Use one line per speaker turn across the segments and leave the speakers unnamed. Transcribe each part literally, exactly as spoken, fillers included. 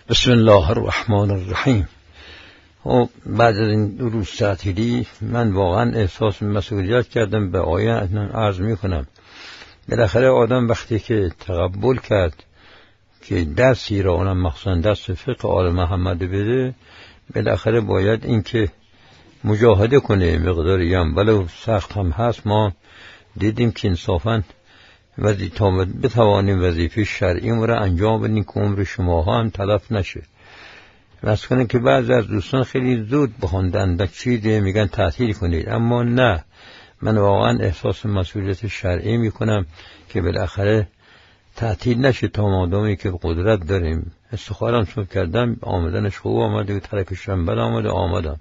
بسم الله الرحمن الرحیم. و بعد از این روز تعطیلی من واقعا احساس مسئولیت کردم، به آیان عرض می کنم. بالاخره آدم وقتی که تقبل کرد که درسی را، اونم مخصوصا درس فقه آل محمد بده، بالاخره باید این که مجاهده کنه مقداری هم ولو سخت هم هست. ما دیدیم که انصافاً وظیفه تا بتوانیم وظیفه شرعی را انجام بدیم که عمر شما هم تلف نشه. واسه کنه که بعضی از دوستان خیلی زود بخوندن چیزی میگن تعطیل کنید، اما نه، من واقعا احساس مسئولیت شرعی میکنم که بالاخره تعطیل نشه تا مادامی که قدرت داریم. استخارم صبح کردم، آمدنش خوب آمده و ترکش شنبه آمده آمدم.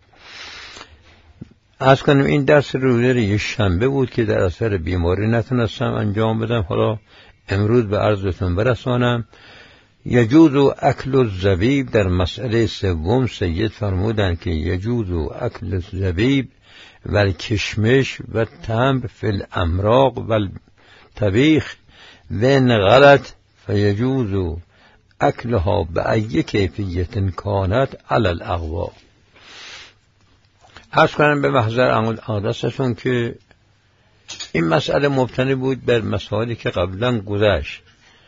از کنم این درس روزه یه شنبه بود که در اثر بیماری نتونستم انجام بدم. حالا امروز به عرضتون برسانم. یجوز اکل الزبیب، در مسئله سوم سید فرمودن که یجوز اکل الزبیب و الکشمش و تمر فی الامراق و الطبیخ و ان غلط فیجوز اکلها بأی کیفیت کانت علی الاغوا. عرض کنم به محضر عادستشون که این مسئله مبتنی بود بر مسائلی که قبلا گذشت،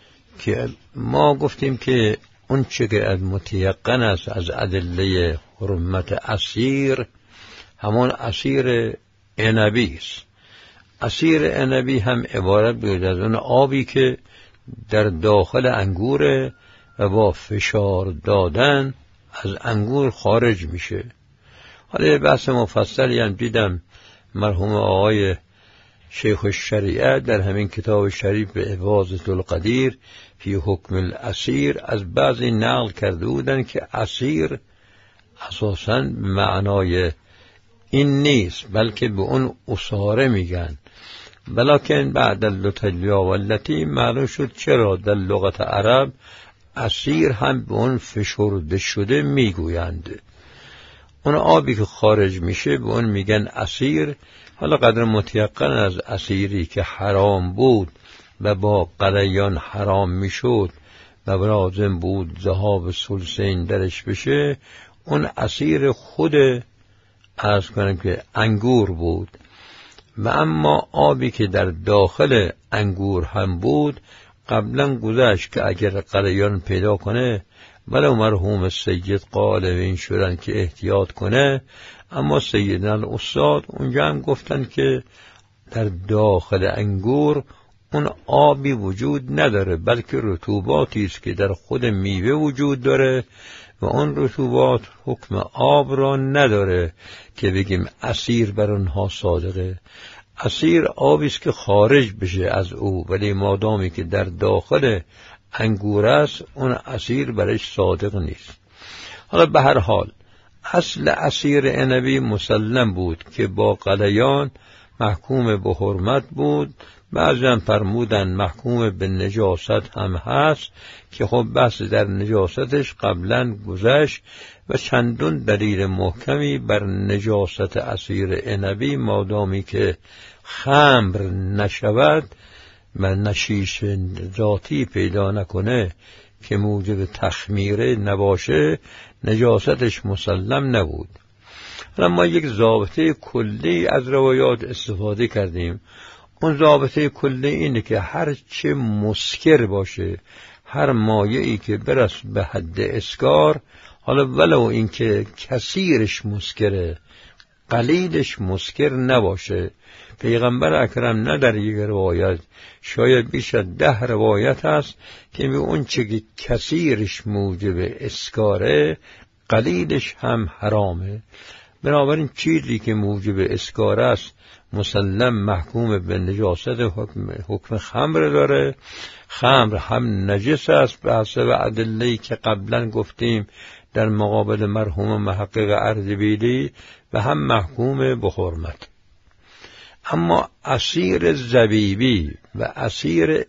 که ما گفتیم که اون چه که از متیقن است از ادله حرمت عصیر، همون عصیر عنبی است. عصیر عنبی هم عبارت بود از اون آبی که در داخل انگور و با فشار دادن از انگور خارج میشه. حالا بحث مفصلی هم دیدم مرحوم آقای شیخ الشریعه در همین کتاب شریف به اواظة القدیر فی حکم العصیر از بعضی نقل کرده بودن که عصیر اساساً معنای این نیست، بلکه به اون عصاره میگن. بلکن بعد اللتلیا والتی معلوم شد چرا در لغت عرب عصیر هم به اون فشرده شده میگویند. اون آبی که خارج میشه به اون میگن عصیر. حالا قدر متیقن از عصیری که حرام بود و با قلیان حرام میشد و لازم بود ذهاب ثلثین درش بشه، اون عصیر خود عرض کنم که انگور بود. و اما آبی که در داخل انگور هم بود قبلا گذشت که اگر قلیان پیدا کنه، ولو مرحوم سید قال و این شدن که احتیاط کنه، اما سیدنا الاستاد اونجا هم گفتن که در داخل انگور اون آبی وجود نداره، بلکه رطوباتی است که در خود میوه وجود داره و اون رطوبات حکم آب را نداره که بگیم عصیر بر اونها صادقه. عصیر آبی است که خارج بشه از او، ولی مادامی که در داخل انگور است اون عصیر برش صادق نیست. حالا به هر حال اصل عصیر عنبی مسلم بود که با قلیان محکوم به حرمت بود. بعضی فرمودن محکوم به نجاست هم هست که خب بحث در نجاستش قبلا گذشت و چندون دلیل محکمی بر نجاست عصیر عنبی مادامی که خمر نشود و نشیش ذاتی پیدا نکنه که موجب تخمیره نباشه، نجاستش مسلم نبود. حالا ما یک ضابطه کلی از روایات استفاده کردیم. اون ضابطه کلی اینه که هر چه مسکر باشه، هر مایعی که برس به حد اسکار، حالا ولو این که کثیرش مسکره قلیلش مسکر نباشه. پیغمبر اکرم نه در یک روایت، شاید بیش از ده روایت هست که به اون چه که کثیرش موجب اسکاره قلیلش هم حرامه. بنابراین چیزی که موجب اسکار است مسلم محکوم به نجاست حکم, حکم خمر داره. خمر هم نجس است به حسب ادله‌ای که قبلا گفتیم در مقابل مرحوم محقق اردبیلی، و هم محکوم به حرمت. اما عصیر زبیبی و عصیر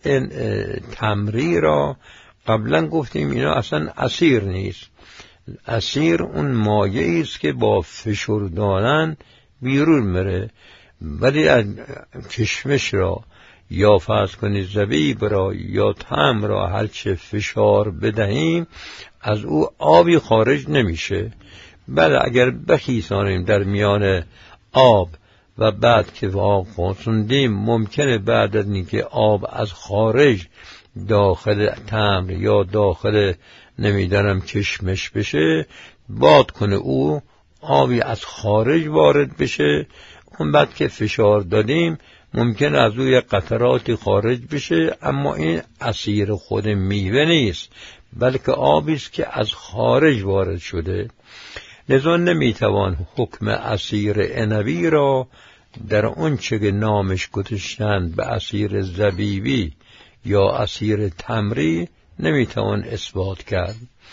تمری را قبلا گفتیم اینا اصلا عصیر نیست. عصیر اون مایعی است که با فشردانن بیرون میره. ولی از کشمش را یا فرض کنید زبیب را یا تمر را هرچه فشار بدهیم از او آبی خارج نمیشه. بله اگر بخیسانیم در میان آب و بعد که واقعاً ممکنه بعد از اینکه آب از خارج داخل تمر یا داخل نمیدانم کشمش بشه باد کنه او آبی از خارج وارد بشه، اون بعد که فشار دادیم ممکن از او یک قطراتی خارج بشه، اما این عصیر خود میوه نیست بلکه آبی است که از خارج وارد شده. لذا نمیتوان حکم عصیر عنبی را در اون چه که نامش گذاشتند به عصیر زبیبی یا عصیر تمری نمیتوان اثبات کرد.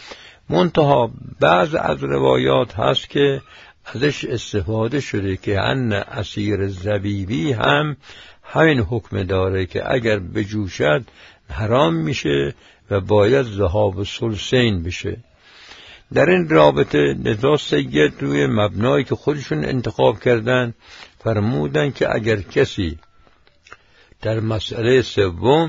منتها بعض از روایات هست که ازش استفاده شده که ان عصیر زبیبی هم همین حکم داره که اگر بجوشد حرام میشه و باید ذهاب ثلثین بشه. در این رابطه لذا سید روی مبنایی که خودشون انتخاب کردن فرمودن که اگر کسی در مسئله سوم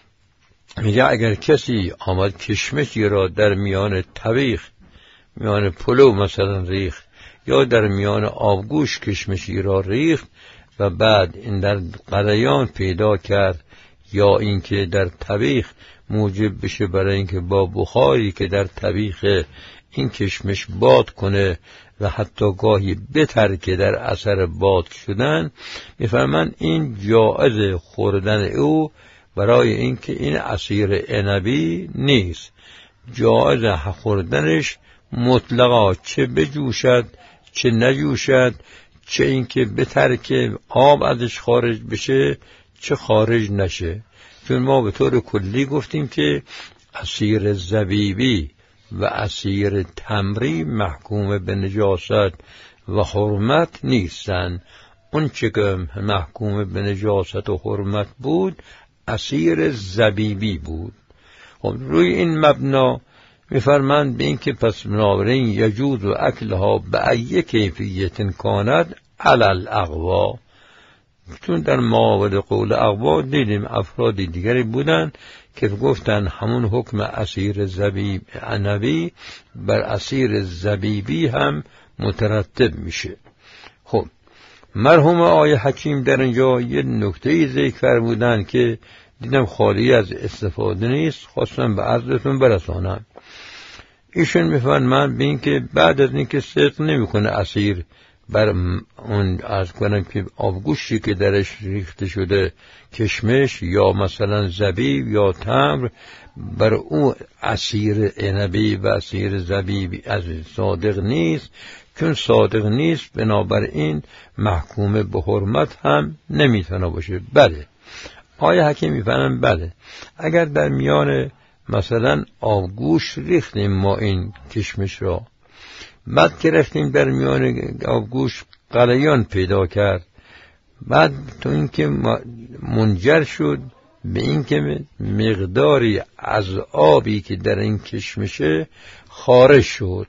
میگه اگر کسی آمد کشمشی را در میان طبیخ میان پلو مثلا ریخت یا در میان آبگوش کشمشی را ریخت و بعد این در قلیان پیدا کرد یا اینکه در طبیخ موجب بشه برای اینکه با بخاری که در طبیخ این کشمش باد کنه و حتی گاهی بترکه در اثر باد شدن، میفهمن این جایز خوردن او برای اینکه این عصیر عنبی نیست. جایز خوردنش مطلقا چه بجوشد چه نجوشد، چه اینکه بترکه آب ازش خارج بشه چه خارج نشه. چون ما به طور کلی گفتیم که عصیر زبیبی و عصیر تمری محکوم به نجاست و حرمت نیستند. اون چه که محکوم به نجاست و حرمت بود عصیر زبیبی بود. خب روی این مبنا میفرمند به این که پس بنابراین یجوز و اکلها به ای کیفیت کاند علی الاقوا. چون در معاود قول اقوا دیدیم افرادی دیگری بودن که گفتن همون حکم عصیر زبیب عنبی بر عصیر زبیبی هم مترتب میشه. خب مرحوم آقای حکیم در اینجا یه نکته‌ای ذکر فرمودن که دیدم خالی از استفاده نیست، خواستم به عرضتون برسانم. ایشون میفرمایند به این که بعد از اینکه صدق نمیکنه عصیر بر اون از کنم که آبگوشی که درش ریخته شده کشمش یا مثلا زبیب یا تمر بر اون عصیر عنبی و عصیر زبیب از صادق نیست، چون صادق نیست بنابراین محکوم به حرمت هم نمیتونه باشه. بله آیه حکیم میفهمن بله اگر در میان مثلا آبگوش ریختیم ما این کشمش را، بعد که رفتیم در میان آبگوش قلیان پیدا کرد، بعد تو اینکه منجر شد به اینکه مقداری از آبی که در این کشمشه خارج شد،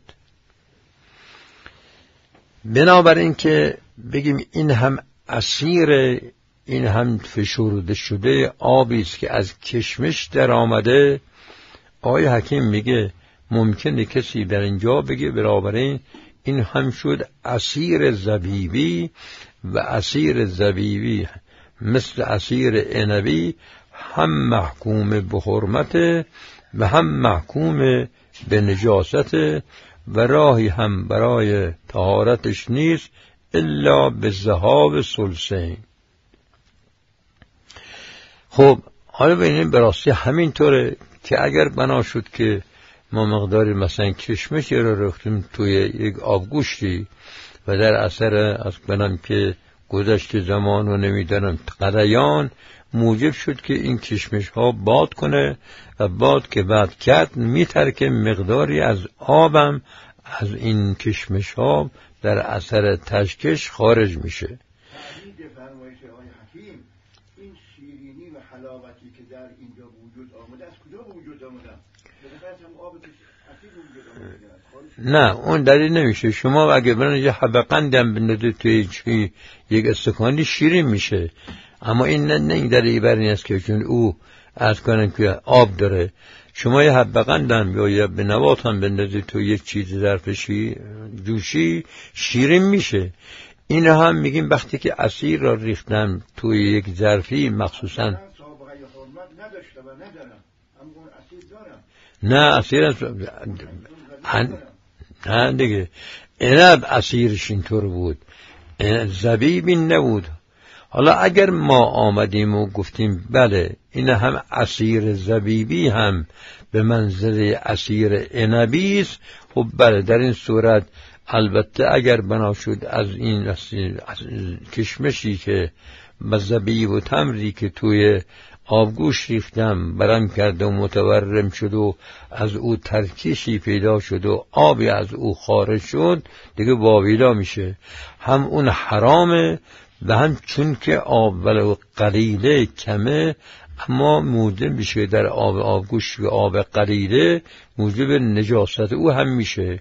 بنابراین که بگیم این هم عصیر، این هم فشرده شده آبی است که از کشمش در آمده. آقای حکیم میگه ممکنه کسی در اینجا بگه بنابراین این هم شد عصیر زبیبی و عصیر زبیبی مثل عصیر عنبی هم محکوم به حرمت و هم محکوم به نجاست و راهی هم برای طهارتش نیست الا به ذهاب ثلثین. خب حالا ببینیم براستی همینطوره که اگر بنا شد که ما مقداری مثلا کشمشی رو رفتیم توی یک آبگوشتی و در اثر از بنام که گذشت زمان و نمیدانم قلیان موجب شد که این کشمش ها باد کنه و باد که بعد کرد میترکه مقداری از آبم از این کشمش ها در اثر تشکش خارج میشه.
این شیرینی و حلاوتی که در اینجا وجود آمده از کجا وجود آمده؟
نه اون دلیل نمیشه. شما اگه برن یه حبه قندم بندازید توی یک استکانی شیرین میشه، اما این نه, نه این دلیل بر این است که چون او از کنم که آب داره شما یه حبه قندم یا یه به نبات هم بندازی تو یک چیز ظرفشی جوشی شیرین میشه. این هم میگیم وقتی که عصیر را ریختم توی یک ظرفی مخصوصا
نداشته و ندارم اما عصیر دارم.
نه عصیر از نه دیگه عنب عصیرش اینطور بود، زبیب این نبود. حالا اگر ما آمدیم و گفتیم بله این هم عصیر زبیبی هم به منزله عصیر عنبی است، خب بله در این صورت البته اگر بنا شد از این از کشمشی که با زبیب و تمری که توی آبگوش ریختم برم کرد و متورم شد و از او ترکیشی پیدا شد و آبی از او خارج شد دیگه واویلا میشه. هم اون حرامه و هم چون که آب ولو قلیله کمه اما موجب میشه در آب آبگوش و آب قلیله موجب نجاست او هم میشه.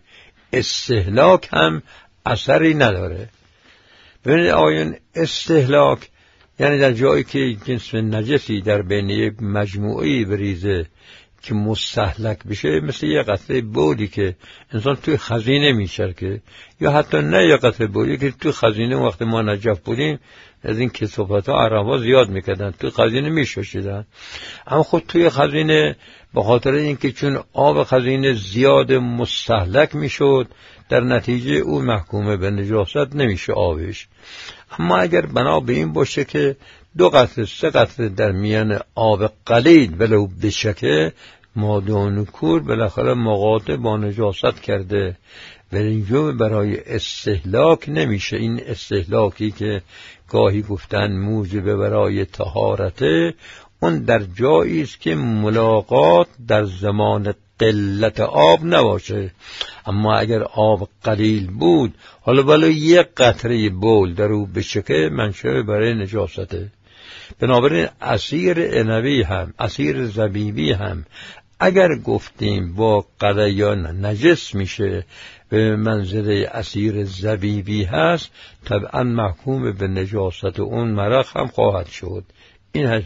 استهلاک هم اثری نداره. ببینید آیون استهلاک یعنی در جایی که جنس نجسی در بین یک مجموعی بریزه که مستهلک بشه، مثل یه قطره بولی که انسان توی خزینه میچرکه، یا حتی نه یه قطره بولی که توی خزینه وقت ما نجف بودیم از این کثافت ها عربا زیاد میکردن توی خزینه میشوشیدن. اما خود توی خزینه به خاطر اینکه چون آب خزینه زیاد مستهلک میشد در نتیجه او محکومه به نجاست نمیشه آبش. اما اگر بنا به این باشه که دو قطره سه قطره در میان آب قلیل ولو بشکه مادون کور بالاخره مقاطع با نجاست کرده و اینجا برای استهلاک نمیشه. این استهلاکی که گاهی گفتن موجب برای طهارته اون در جایی است که ملاقات در زمان قلت آب نباشه. اما اگر آب قلیل بود حالا ولو یک قطره بول در او بشکه منشأ برای نجاسته. بنابراین عصیر عنبی هم عصیر زبیبی هم اگر گفتیم با قلیان نجس میشه به منزله عصیر زبیبی هست طبعا محکوم به نجاست اون مرق هم خواهد شد. این هست.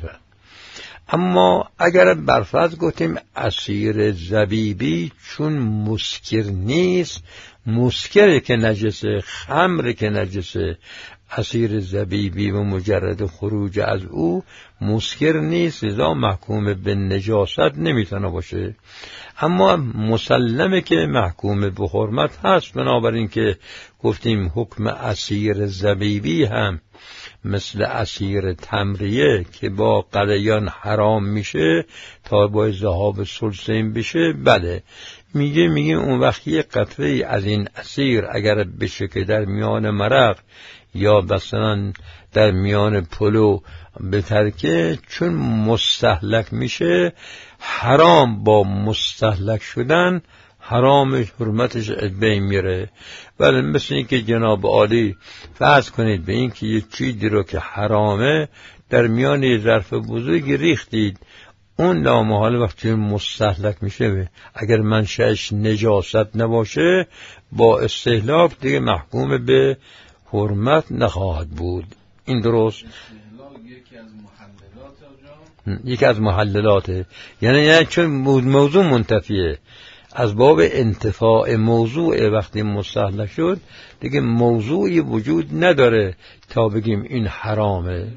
اما اگر برفرض گفتیم عصیر زبیبی چون مسکر نیست، مسکر که نجسه، خمر که نجسه، عصیر زبیبی و مجرد خروج از او مسکر نیست لذا محکوم به نجاست نمیتونه باشه. اما مسلمه که محکوم به حرمت هست، بنابراین که گفتیم حکم عصیر زبیبی هم مثل عصیر تمریه که با قلیان حرام میشه تا با ذهاب ثلثین بشه. بله میگه میگه اون وقت یک قطره از این عصیر اگر بشه که در میان مرق یا مثلا در میان پلو به ترکه چون مستهلک میشه حرام با مستهلک شدن حرام حرمتش بین میره. ولی مثل این که جناب عالی فرض کنید به این که یک چیزی رو که حرامه در میان یه ظرف بزرگی ریختید، اون لامحال وقتی مستهلک میشه اگر منشأش نجاست نباشه با استهلاک دیگه محکوم به حرمت نخواهد بود. این درست؟
یکی از محللات
یکی از محللاته، یعنی یعنی چون موضوع منتفیه از باب انتفاع موضوع وقتی مستهلک شد دیگه موضوعی وجود نداره تا بگیم این حرامه.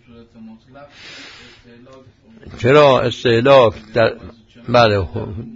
چرا استهلاک در بله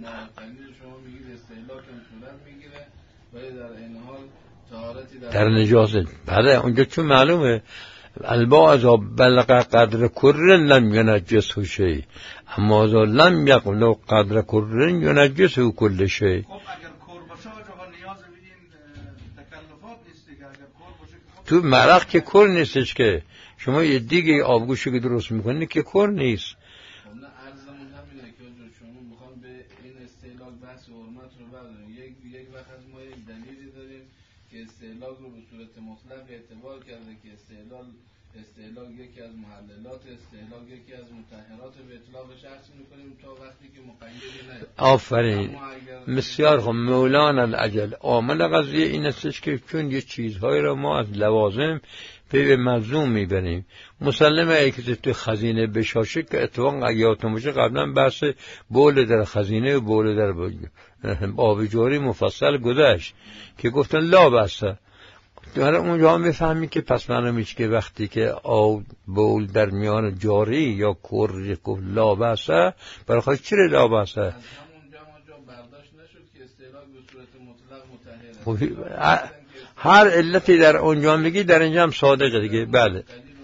در نجاست بله اونجا چون معلومه البا از بلغ قدر کرن لم ینجسه شیء اما از لم یقل قدر کرن ینجسه کل شیء.
خب اگر کور باشه آقا نیاز به این تکلفات نیست دیگه. اگر کور باشه
تو مرق که کور نیستش که شما یه دیگه آبگوشی که درست میکنید که کور نیست.
نه عرضمون همینه که شما میخوام به این استهلاک بحث حرمت رو برداریم. یک یک وقت از ما یک دلیلی داریم که استهلاک رو به صورت مطلق اعتبار کرده که استهلاک استهلاک یکی از محللات، استهلاک یکی از مطهرات به اطلاق شخص میکنیم تا وقتی که مقیدی نه.
آفرین بسیار خوب. مولانا الاجل عامل قضیه این استش که چون یه چیزهایی رو ما از لوازم پی ملزوم میبریم. مسلمه ای که تو خزینه بشاشه که اتفاقا یادتون باشه قبلا بحث بول در خزینه و بول در آب جاری مفصل گذشت که گفتن لا بسته. در اونجا میفهمی که پس معلومه که وقتی که آب بول در میان جاری یا کر گفت لا بسته، برای خواهد چی لا بسته؟
از همونجا ما برداشت نشد که استعلاق به صورت مطلق مطهره.
هر علتی در اونجا میگی در اینجا هم صادقه دیگه. بله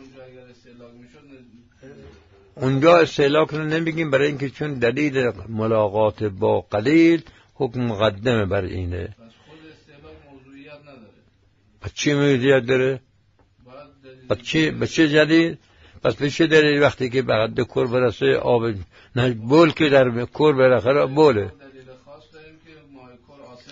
اونجا استعلاق رو نمیگیم برای اینکه چون دلیل ملاقات با قلیل حکم مقدمه بر اینه.
پس خود استعلاق موضوعیت نداره.
پس چی موضوعیت داره؟ پس چی به چه دلیل؟ پس به چه دلیل وقتی که به حد کور برسه آب نه بول که در کور بالاخره بوله.
دلیل خاص داریم که ماه کور آسم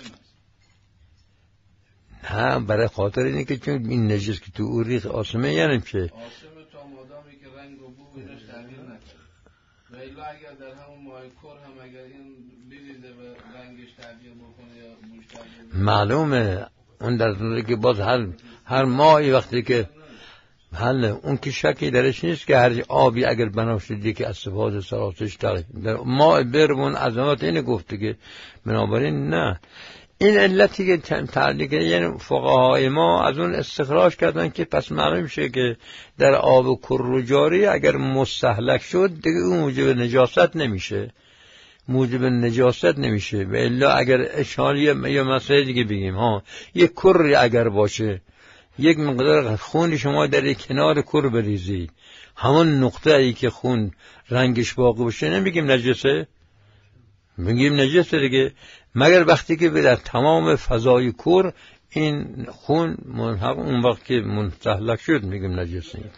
است.
نه برای خاطر اینه که چون این نجس که تو او ریخ آسمه یعنی چه؟
آسمه تا مادامی که رنگ و بو اینش تغییر نکنه. و الا اگر در همون ماه کور هم اگر این بریزه و رنگش تغییر بکنه یا بوش تغییر بکنه
معلومه. اون در صورتی که باز هر هر ماهی وقتی که حل اون که شکی درش نیست که هر آبی اگر بناشدی که استفاده سراسش تغییر در ما برمون عظمت اینه گفته که بنابراین نه. این علتی که تعلیق یعنی فقهای ما از اون استخراج کردن که پس معلوم شه که در آب کر و جاری اگر مستهلک شد دیگه اون موجب نجاست نمیشه، موجب نجاست نمیشه. و الا اگر اشاریه یا مسئله دیگه بگیم ها یک کری اگر باشه یک مقدار خون شما در کنار کر بریزی همون نقطه ای که خون رنگش باقی باشه نمیگیم نجسه، میگیم نجسه دیگه، مگر وقتی که در تمام فضای کور این خون منحق اون وقت که مستهلک شد میگیم نجس نیست.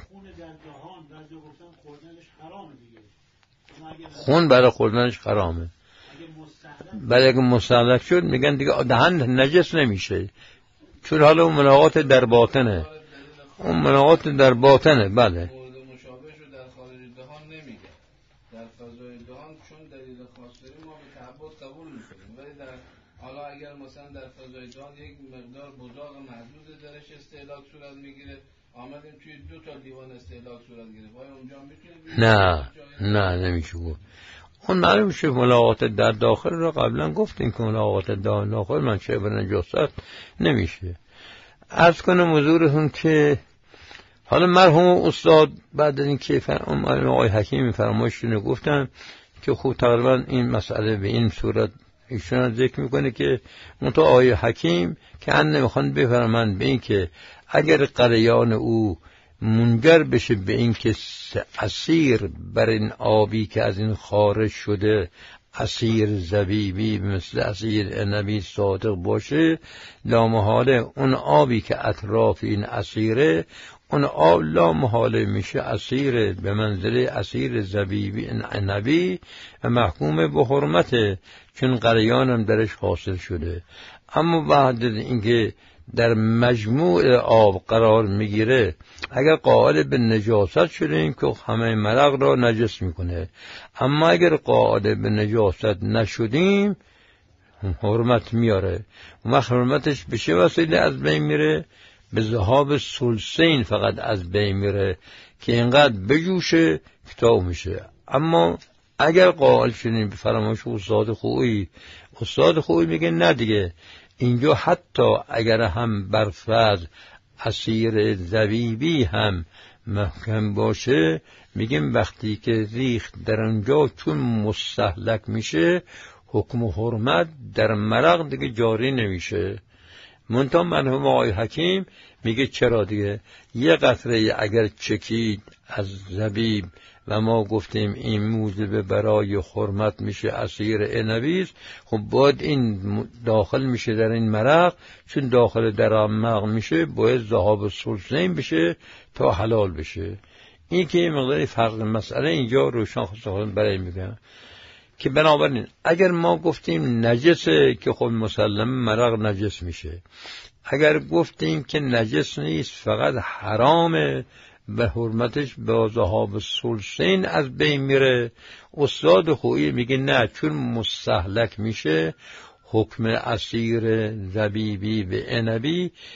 خون برای خوردنش حرامه، برای اگه مستهلک شد میگن دیگه دهن نجس نمیشه، چون حالا اون ملاقات در باطنه، اون ملاقات در باطنه. بله
حالا اگر مثلا در فضای جهان یک مقدار بزاق محدود درش استهلاک صورت میگیره، آمدیم توی دو تا دیوان استهلاک صورت گرفت، آیا اونجا میتونیم؟
نه نه نمیشه گفت. اون معلوم میشه ملاقات در داخل رو قبلا گفتیم که ملاقات در داخل منشأ به نجاست نمیشه. عرض کنم حضورتون که حالا مرحوم استاد بعد از این که فرمان آقای حکیم فرمایششون گفتن که خوب تقریبا این مسئله به این صورت ایشون ذکر میکنه که منتها آقای حکیم که ان نمیخوان بفرمند به این که اگر قریان او منجر بشه به این که اسیر بر این آبی که از این خارج شده اسیر زبیبی مثل اسیر عنبی صادق باشه، لامحاله اون آبی که اطراف این اسیره اون آب لامحاله میشه اسیر به منزله اسیر زبیبی عنبی و محکوم به حرمته، چون قریانم درش حاصل شده. اما بعد اینکه در مجموع آب قرار میگیره اگر قائل به نجاست شدیم که همه مرق را نجس میکنه، اما اگر قائل به نجاست نشدیم حرمت میاره. و حرمتش به چه وسیله از بین میره؟ به ذهاب ثلثین فقط از بین میره که اینقدر بجوشه کتاب میشه. اما اگر قائل شدیم به فرمایش استاد خویی، استاد خویی میگه نه دیگه، اینجا حتی اگر هم بر فرض اسیر زبیبی هم محکم باشه، میگیم وقتی که ریخت در اونجا چون مستهلک میشه حکم و حرمت در مرق دیگه جاری نمیشه. منتها مرحوم آقای حکیم میگه چرا دیگه، یه قطره اگر چکید از زبیب و ما گفتیم این موجب برای حرمت میشه اسیر عنبی، خب باید این داخل میشه در این مرق، چون داخل در مرق میشه باید ذهاب ثلثین بشه تا حلال بشه. این که مقداری فرق مسئله اینجا روشن خواستم برای میگم که بنابراین اگر ما گفتیم نجسه که خب مسلم مرق نجس میشه، اگر گفتیم که نجس نیست فقط حرامه به حرمتش با ذهاب ثلثین از بین میره، استاد خویی میگه نه، چون مستهلک میشه حکم اسیر زبیبی به عنبی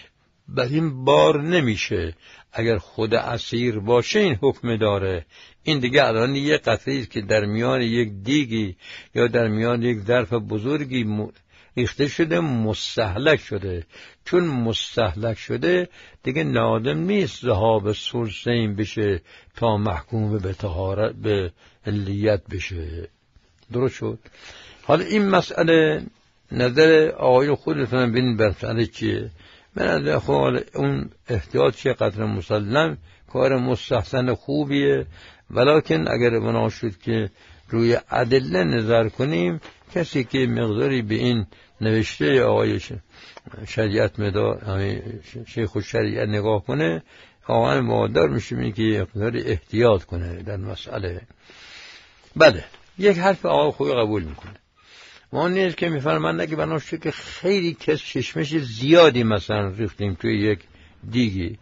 بر این بار نمیشه. اگر خود عصیر باشه این حکم داره. این دیگه الان یک قطره است که در میان یک دیگی یا در میان یک ظرف بزرگی ریخته شده، مستهلک شده. چون مستهلک شده دیگه لازم نیست ذهاب ثلثین بشه تا محکوم به طهارت به علیت بشه. درست شد؟ حالا این مسئله نظر آقای خودتون ببینید بر مسئله چیه. من از خود اون احتیاط چه قدر مسلم کار مستحسن خوبیه، ولکن اگر بنا شد که روی ادله نظر کنیم، کسی که مقداری به این نوشته آقای شریعت مدار شیخ الشریعت نگاه کنه، آقای مادر میشه این که مقداری احتیاط کنه در مسئله. بله یک حرف آقای خوبی قبول میکنه. ما نیست که میفرمانده که بنا شد که خیلی کس چشمش زیادی مثلا ریختیم توی یک دیگی.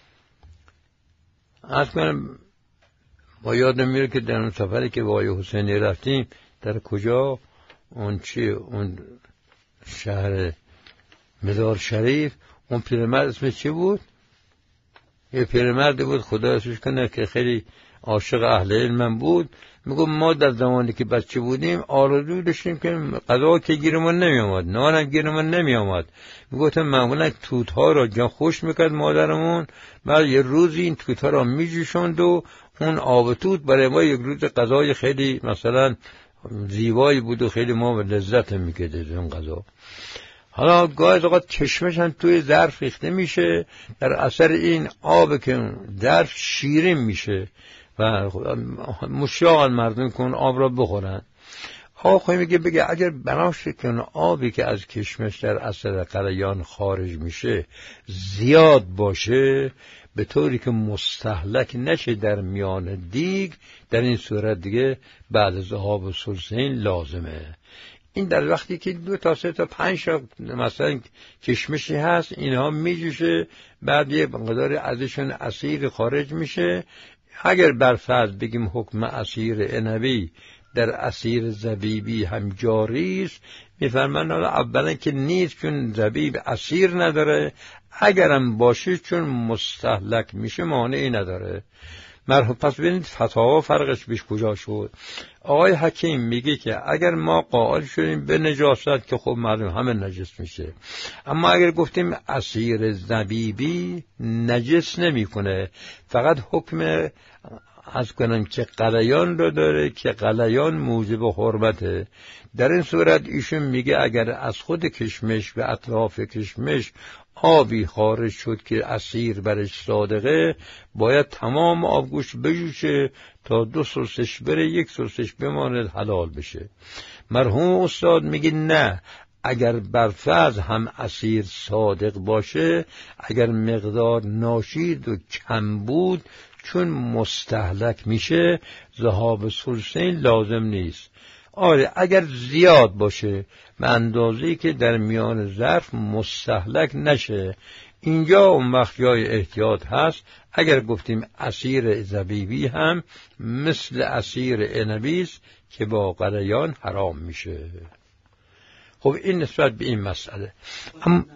از کنم ما یادم میره که در اون سفری که با آقای حسینی رفتیم، در کجا اون چی اون شهر مزار شریف، اون پیرمرد اسمش چی بود؟ یه پیرمرد بود خدا اسمش کنه که خیلی عاشق اهل علم بود. میگم ما در زمانی که بچه بودیم آرزو داشتیم که غذا که گیرمون نمی آمد، نان هم گیرمون نمی آمد. میگفتم معمولا توت ها را جان خوش میکرد مادرمون، بعد یه روزی این توت ها را میجوشوند و اون آب توت برای ما یک روز غذای خیلی مثلا زیبایی بود و خیلی ما لذت میکرد اون غذا. حالا گاهی اوقات چشمش هم توی ظرف ریخته میشه، در اثر این آب که ظرف شیرین میشه و مشتاق مردم کن آب را بخورن. آقا میگه بگه اگر بناشه که اون آبی که از کشمش در اثر غلیان خارج میشه زیاد باشه، به طوری که مستهلک نشه در میان دیگ، در این صورت دیگه بعد ذهاب ثلثین لازمه. این در وقتی که دو تا سه تا پنج تا مثلا کشمشی هست، اینها میجوشه، بعد یه مقدار ازشون عصیر خارج میشه. اگر برفرض بگیم حکم عصیر عنبی در عصیر زبیبی هم جاری است، میفرمان اولا که نیست چون زبیب عصیر نداره، اگرم باشه چون مستهلک میشه مانعی نداره. مرحبا. پس ببینید فتاوا فرقش بیش کجا شد. آقای حکیم میگه که اگر ما قائل شدیم به نجاست که خب معلوم همه نجس میشه، اما اگر گفتیم عصیر زبیبی نجس نمیکنه، فقط حکم از کنم که غلیان رو داره که غلیان موجب حرمته. در این صورت ایشون میگه اگر از خود کشمش و اطراف کشمش آبی خارج شد که عصیر برش صادقه، باید تمام آبگوش بجوشه تا دو سلسش بره، یک سلسش بماند حلال بشه. مرحوم استاد میگه نه، اگر برفرض هم عصیر صادق باشه، اگر مقدار ناشید و کم بود، چون مستهلک میشه ذهاب ثلثین لازم نیست. آره اگر زیاد باشه به اندازه‌ای که در میان ظرف مستهلک نشه، اینجا اون وقت جای احتیاط هست. اگر گفتیم عصیر زبیبی هم مثل عصیر عنبی است که با غلیان حرام میشه. خب این نسبت به این مسئله. هم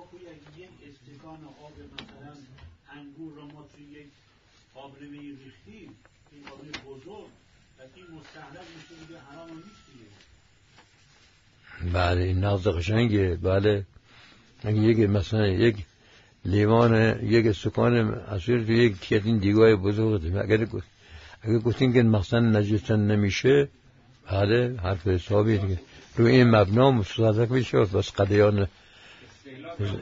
بله این نقض قشنگه. بله اگه یک مثلا یک لیوان یک سکان عصیر تو یک کیتین دیگای بزرگ دیم، اگر اگر گفتین که مثلا نجسن نمیشه، بله حرف حسابی دیگه روی این مبنا مصادق میشه و بس قدیان
اصطلاح اثری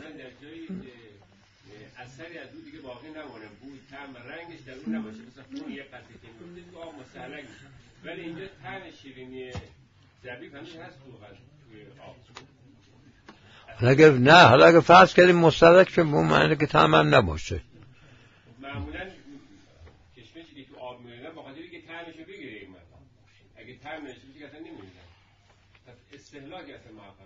از اون دیگه باقی نمونه، بود طعم رنگش در اون نباشه، مثلا خون یک قطعه که میگفتید که آب مستهلک میشه، ولی اینجا طعم شیرینی زبیب همیشه هست تو آب.
اگر نه، حالا اگر فرض کردیم مستهلک شد به اون معنی که طعم هم نباشه،
معمولا کشمشی که تو آب میره با خاطر که طعمشو بگیره این مثلا، اگه طعم نشه که اصلا نمیره، پس استهلاک اصلا موفق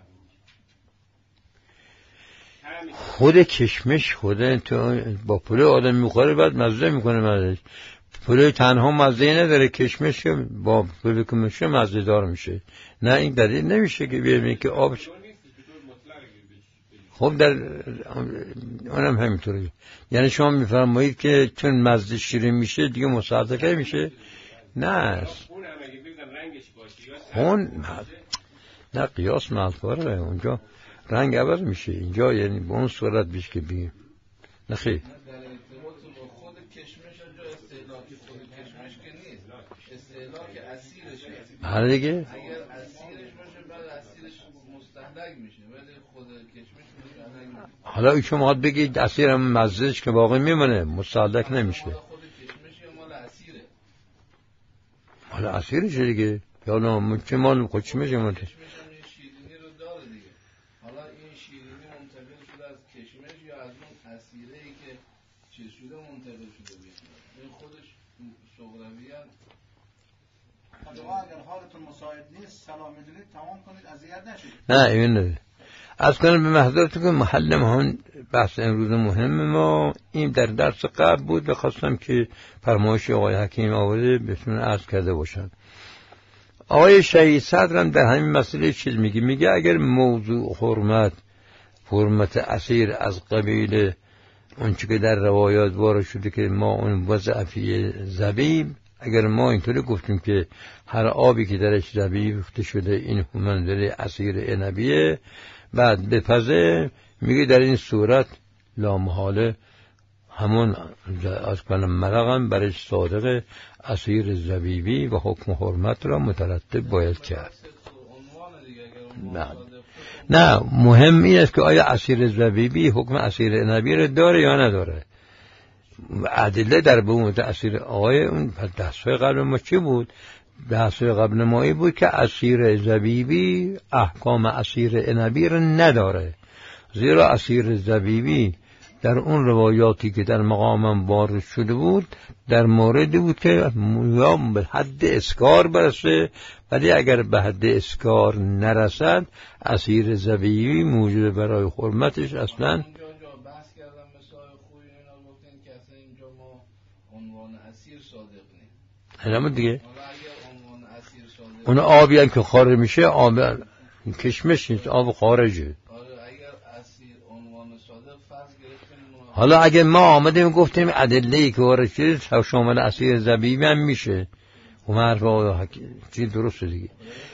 نمیشه.
خود کشمش خود تو با پلو آدم میخوره بعد مزه میکنه، مزه پلو تنها مزه نداره، کشمش با پلو که میشه مزه دار میشه. نه این دلیل نمیشه که بیاریم که آب خب در اونم همینطوره. یعنی شما میفرمایید که چون مزه شیرین میشه دیگه مصادقه میشه؟ نه اون نه قیاس مالفاره اونجا رنگ عوض میشه، اینجا یعنی به اون صورت بیش که بگیم نخیر.
در ارتباط با خود کشمش اونجا استهلاک خود کشمش که نیست، استهلاک اسیرش.
حالا دیگه
اگر اسیرش باشه بعد اسیرش مستهلک میشه، ولی خود کشمش مستهلک میشه.
حالا ایشون میخواد بگید اسیر هم مزهش که باقی میمونه مستهلک نمیشه.
خود کشمش یا مال اسیره.
مال اسیرشه دیگه. یا نه چه مال کشمش مال
شیرینی رو داره دیگه. حالا این شیرینی منتقل شده از کشمش یا از اون اسیره ای که چیز شده منتقل شده بیشه. این خودش صغرویان.
اگر حالتون مساعد نیست سلام میدونید تمام کنید، اذیت نشید.
نه این نه. از کنم به محضرتون که محل مهان بحث امروز مهم ما این در درس قبل بود و خواستم که فرمایش آقای حکیم آورده بهتون عرض کرده باشم. آقای شهید صدر هم در همین مسئله چیز میگه، میگه اگر موضوع حرمت حرمت اسیر از قبیل اونچه که در روایات وارد شده که ما اون وضع فی زبیب، اگر ما اینطوری گفتیم که هر آبی که درش زبیب ریخته شده این همان داره اسیر عنبیه، بعد بپزه، میگه در این صورت لامحاله همون از کنم مرقم برش صادق اسیر زبیبی و حکم حرمت را مترتب باید کرد. نه نه مهم این است که آیا اسیر زبیبی حکم اسیر عنبی را داره یا نداره. ادله در بومت اسیر آقای اون دستای قبل ما چی بود؟ دستای قبل ما بود که اسیر زبیبی احکام اسیر عنبی را نداره، زیرا اسیر زبیبی در اون روایاتی که در مقامم وارد شده بود در موردی بود که یا به حد اسکار برسه، ولی اگر به حد اسکار نرسد اسیر زبیبی موجب برای حرمتش اصلا.
اینجا بحث کردم مثال خوبی اینا گفتن که اصلا اینجا ما عنوان اسیر صادق نیم.
همون دیگه
اگر عنوان اسیر صادق
اون آبی هم که خارج میشه آب کشمش نیست، آب خارجه. حالا اگه ما آمدیم گفتیم ادله‌ای که وارد شده شامل اسیر زبیبی هم میشه، اون حرفا چی درسته دیگه.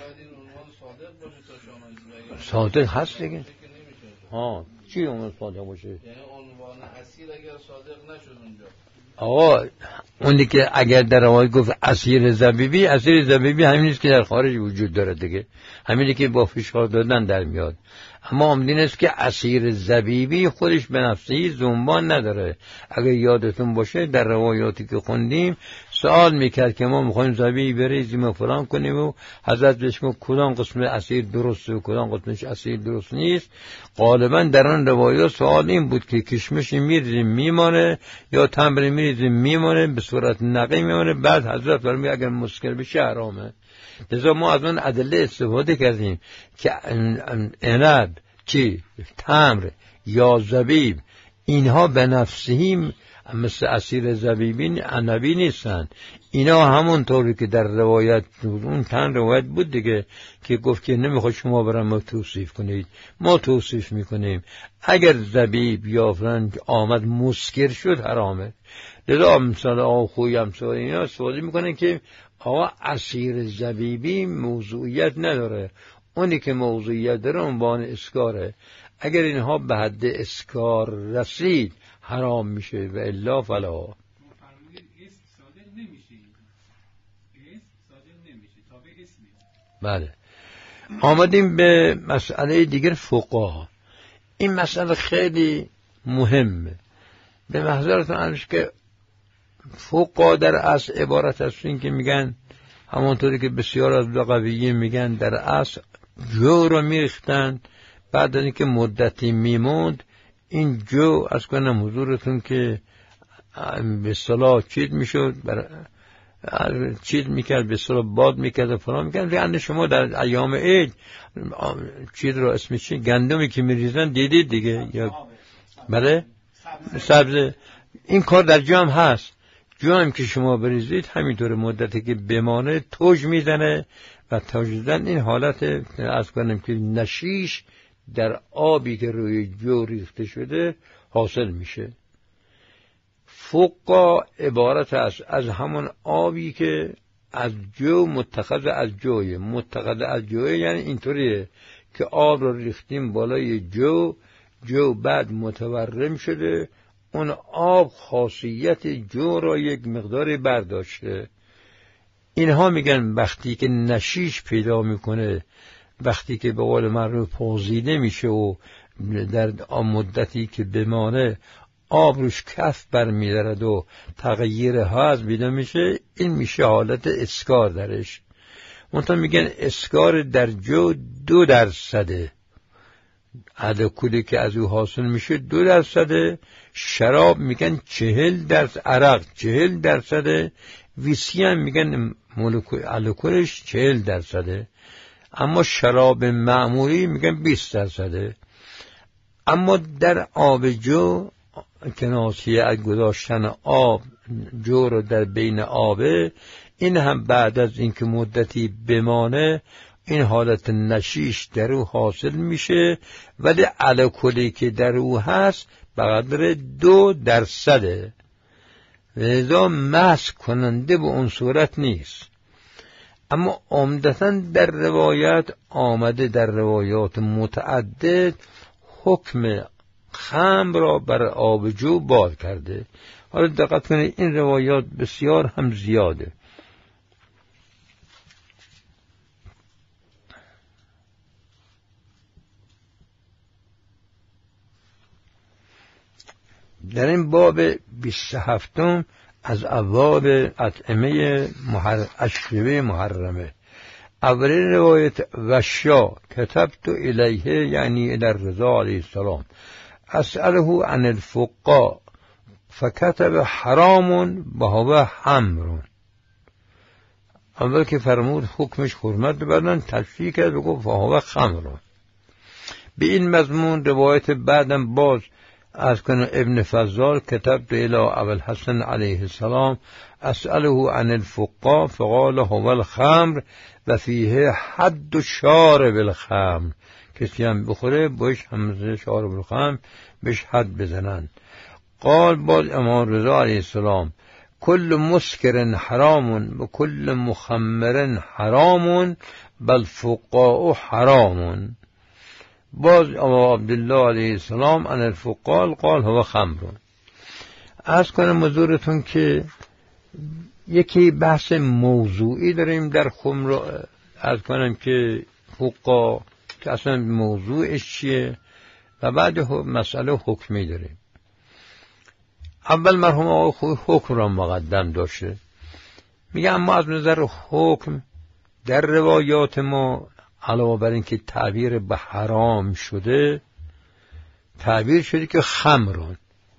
صادق هست دیگه. ها چی اون صادق باشه؟
یعنی عنوان اسیر اگر صادق نشد اونجا.
آقا اونی که اگر در روایت گفت اسیر زبیبی، اسیر زبیبی همین نیست که در خارج وجود داره دیگه، همینی که با فشار دادن در میاد. اما آمدین است که اسیر زبیبی خودش به نفسه زنبان نداره. اگر یادتون باشه در روایاتی که خوندیم سوال میکرد که ما میخوایم زبیب بریزیم و فلان کنیم و حضرت بهش گفت کدام قسم اسیر درسته و کدام قسمش اسیر درست نیست. غالبا در آن روایات سوال این بود که کشمش میریزیم میمانه یا تمر میریزیم میمانه، به صورت نقی میمانه، بعد حضرت فرمود اگر مسکر بشه حرامه. لذا ما از اون ادله استفاده کردیم که عنب چی تمر یا زبیب اینها به نفسهم مثل اسیر زبیبی عنبی نیستن. اینا همون طوری که در روایت اون تن روایت بود دیگه که گفت که نمیخواد شما برام ما توصیف کنید، ما توصیف میکنیم. اگر زبیب یا فرنج آمد مسکر شد حرامه. لذا مثلا آقا خوی همسال اینا سوالی میکنن که آقا اسیر زبیبی موضوعیت نداره، اونی که موضوعیت داره عنوان اسکاره. اگر اینها به حد اسکار رسید حرام میشه و الا فلا.
فرمودید اسم صادق نمیشه، اسم صادق نمیشه تا به اسمی.
بله. آمدیم به مسئله دیگر فقها. این مسئله خیلی مهمه. به محضرتون عرض که فقها در اصل عبارت هستین که میگن همونطوری که بسیار از لغویین میگن در اصل جو رو میریختن، بعد از اینکه مدتی میموند این جو از کنم حضورتون که به اصطلاح چیز میشد بر چیز میکرد، به اصطلاح باد میکرد و فلان میکرد. یعنی شما در ایام عید چیز رو اسمش چی گندمی که میریزن دیدید دیگه یا بله سبزه. این کار در جو هم هست. جو هم که شما بریزید همینطور مدتی که بمانه توج میزنه و توج زدن این حالت از کنم که نشیش در آبی که روی جو ریخته شده حاصل میشه. فقا عبارت است از همون آبی که از جو متخذ از جوی متخذ از جوی، یعنی اینطوریه که آب رو ریختیم بالای جو، جو بعد متورم شده، اون آب خاصیت جو را یک مقداری برداشته. اینها میگن وقتی که نشیش پیدا میکنه، وقتی که به قول معروف پوزیده میشه و در مدتی که بمانه آب روش کف برمیدارد و تغییر هضم پیدا میشه، این میشه حالت اسکار درش. منتها میگن اسکار در جو دو درصده، الکلی که از او حاصل میشه دو درصده. شراب میگن چهل درصد، عرق چهل درصده، ویسکی هم میگن الکلش چهل درصده، اما شراب معمولی میگن بیست درصده. اما در آب جو که ناشی از گذاشتن آب جو رو در بین آبه، این هم بعد از اینکه مدتی بمانه این حالت نشیش در او حاصل میشه، ولی الکلی که در او هست به قدر دو درصده، لذا مست کننده به اون صورت نیست. اما عمدتاً در روایت آمده، در روایات متعدد، حکم خمر را بر آب جو بار کرده. حالا دقت کنید این روایات بسیار هم زیاده. در این باب بیست و هفتم از ابواب اطعمه محر... اشربه محرمه، اولین روایت وشا کتبت الیه یعنی الی الرضا علیه السلام اسأله عن الفقا فکتب حرام و هو حمر. اول که فرمود حکمش حرمت بدن، تشریح کرد و گفت هو خمر. به این مضمون روایت بعدم باز از کنه ابن فضال کتبت الی ابوالحسن علیه السلام اسأله عن الفقا فقال هو الخمر و فیه حد شارب الخمر. کسی هم بخوره باش هم شارب الخمر بهش حد بزنن. قال باز امام رضا علیه السلام کل مسکر حرام و کل مخمر حرام بل فقاء حرام. باز ابو عبدالله علیه السلام عن الفقال قال هو خمر. از کنم حضورتون که یکی بحث موضوعی داریم در خمر، از کنم که فقا که اصلا موضوعش چیه، و بعد مسئله حکمی داریم. اول مرحوم آقای خوی حکم را مقدم داشته، میگه اما از نظر حکم در روایات ما علاوه بر این که تعبیر به حرام شده، تعبیر شده که خمرون.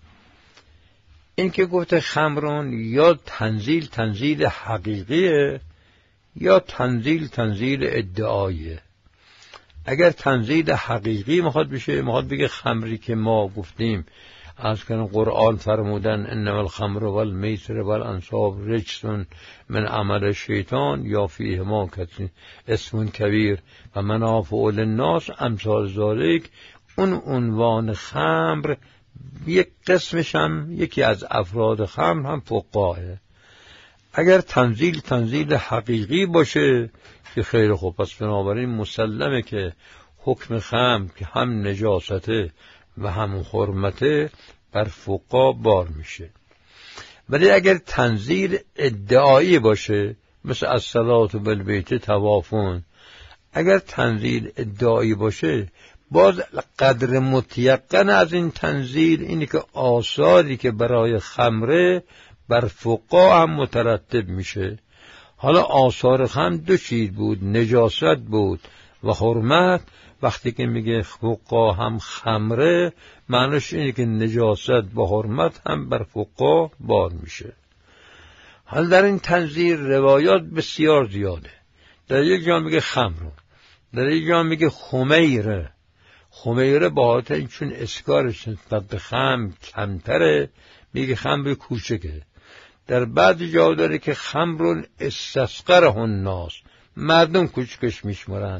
این که گفته خمرون یا تنزیل تنزیل حقیقیه یا تنزیل تنزیل ادعاییه. اگر تنزیل حقیقی میخواد بشه، میخواد بگه خمری که ما گفتیم از کنه قرآن فرمودن انما الخمر والمیسر والانصاب رجس من عمل شیطان یا فیه ما کسی اسم کبیر و منافع للناس امثال ذالک، اون عنوان خمر یک قسمش هم یکی از افراد خمر هم فقاه. اگر تنزیل تنزیل حقیقی باشه که خیر خوب، پس بنابراین مسلمه که حکم خمر که هم نجاسته و هم حرمته بر فقها بار میشه. ولی اگر تنزیل ادعایی باشه مثل الصلاة بالبیت طوافون، اگر تنزیل ادعایی باشه باز قدر متیقن از این تنزیل اینی که آثاری که برای خمره بر فقها هم مترتب میشه. حالا آثار خمر دو چیز بود، نجاست بود و حرمت. وقتی که میگه فقها هم خمره، معنیش اینه که نجاست و حرمت هم بر فقها بار میشه. حالا در این تنزیل روایات بسیار زیاده. در یک جا میگه خمر، در یک جا میگه خمیره. خمیره با حالت این چون اسکارش نسبت به خمر کمتره میگه خمر کوچکه. در بعض جا داره که خمرون استسقره الناس، مردم کوچکش میشمارن.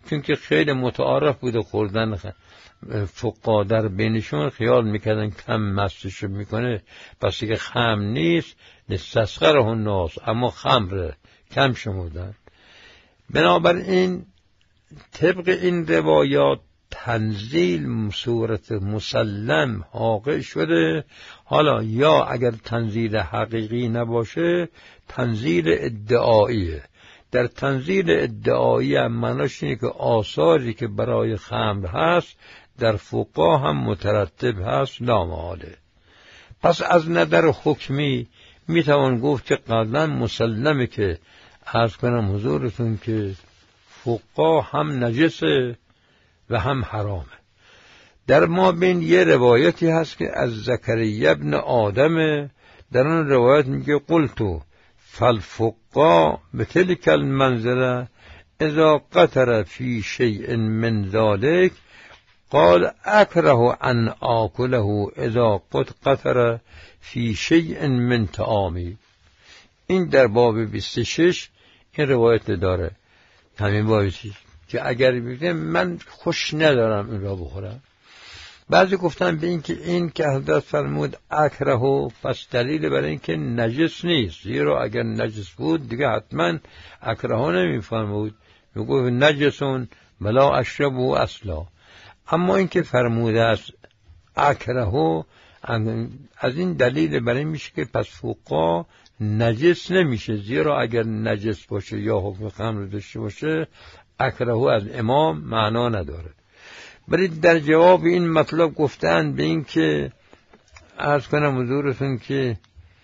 چون که خیلی متعارف بوده خوردن فقا در بینشون، خیال میکردن کم مستشو میکنه پس که خمر نیست، نستسخره الناس، اما خمره کم شمودن. بنابراین طبق این روایات تنزیل صورت مسلم واقع شده. حالا یا اگر تنزیل حقیقی نباشه تنزیل ادعاییه. در تنزیل ادعایی هم معناش اینه که آثاری که برای خمر هست در فقها هم مترتب هست لامحاله. پس از نظر حکمی میتوان گفت که قبلا مسلمه که عرض کنم حضورتون که فقها هم نجسه و هم حرامه. در ما بین یه روایتی هست که از زکریا ابن آدم، در اون روایت میگه قلتو فالفقا بتلک المنزله اذا قتر فی شیء من ذلك قال اکره ان آکله اذا قد قتر فی شیء من طعامی. این در باب بیست و شش این روایت داره، همین بابی که اگر بگم من خوش ندارم این را بخورم. بعضی گفتن به این که این که حضرت فرمود اکرهو پس دلیل برای این که نجس نیست، زیرا اگر نجس بود دیگه حتما اکرهو نمی فرمود، می گفت نجسون بلا اشربو اصلا. اما این که فرموده است اکرهو از این دلیل برای میشه که پس فقها نجس نمیشه، زیرا اگر نجس باشه یا حکم خمر داشته باشه اکرهو از امام معنا نداره. ولی در جواب این مطلب گفتن به این که عرض کنم حضورتون که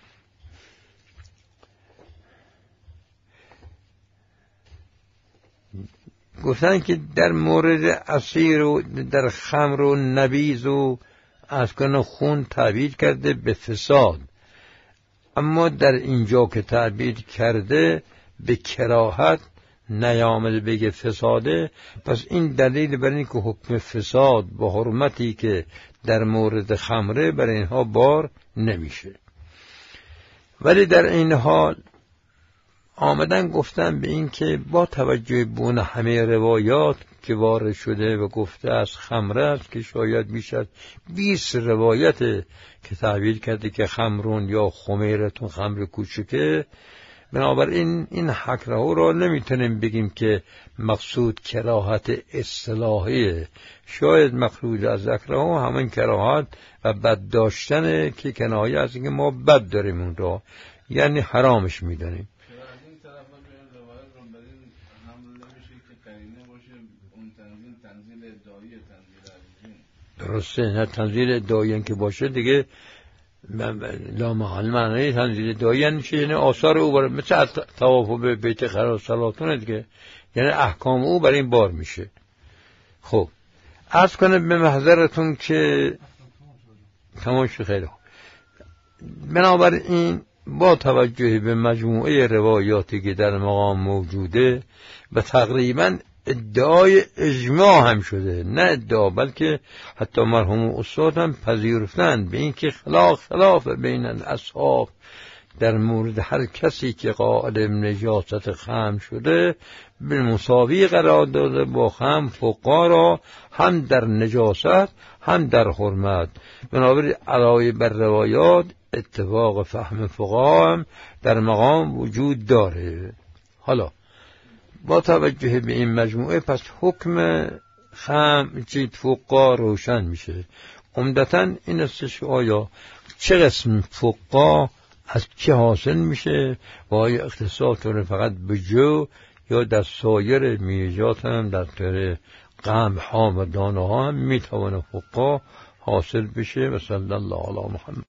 گفتن که در مورد عصیر و در خمر و نبیذ و عرض کنم خون تعبیر کرده به فساد، اما در اینجا که تعبیر کرده به کراهت نیامده بگه فساده، پس این دلیل بر این که حکم فساد با حرمتی که در مورد خمره بر اینها بار نمیشه. ولی در این حال آمدن گفتن به این که با توجه به اون همه روایات که وارد شده و گفته از خمره است که شاید میشه بیست روایت که تعبیر کرده که خمرون یا خمیرتون خمر کوچکه، بنابراین این حکره را نمیتونیم بگیم که مقصود کراهت اصطلاحیه. شاید مقصود از حکره همین کراهت و بد داشتنه که کنایه از اینکه ما بد داریم اون را، یعنی حرامش میدانیم. درسته، نه تنزیل ادعایی که باشه دیگه لا محال معنی تنزیل ادعایی یعنی چی؟ یعنی آثار او برای مثل طواف به بیت خلا صلاتونه دیگه، یعنی احکام او برای این بار میشه. خب عرض کنم به محضرتون که تمام شد. خیلی خوب. بنابراین با توجه به مجموعه روایاتی که در مقام موجوده و تقریبا ادعای اجماع هم شده، نه ادعا بلکه حتی مرحوم استاد هم پذیرفتند به این که خلاف خلاف بین اصحاب در مورد هر کسی که قائل نجاست خمر شده بالمساوی قرار داده با خمر فقها را هم در نجاست هم در حرمت. بنابراین علاوه بر روایات اتفاق فهم فقها هم در مقام وجود داره. حالا با توجه به این مجموعه پس حکم خمر چیت فقها روشن میشه. عمدتاً این استش آیا چه قسم فقها از چه حاصل میشه و آیا اختصاص داره فقط به جو یا در سایر میجات هم در طور قمح ها و دانه ها هم میتونه فقها حاصل بشه. و صلی الله علی محمد.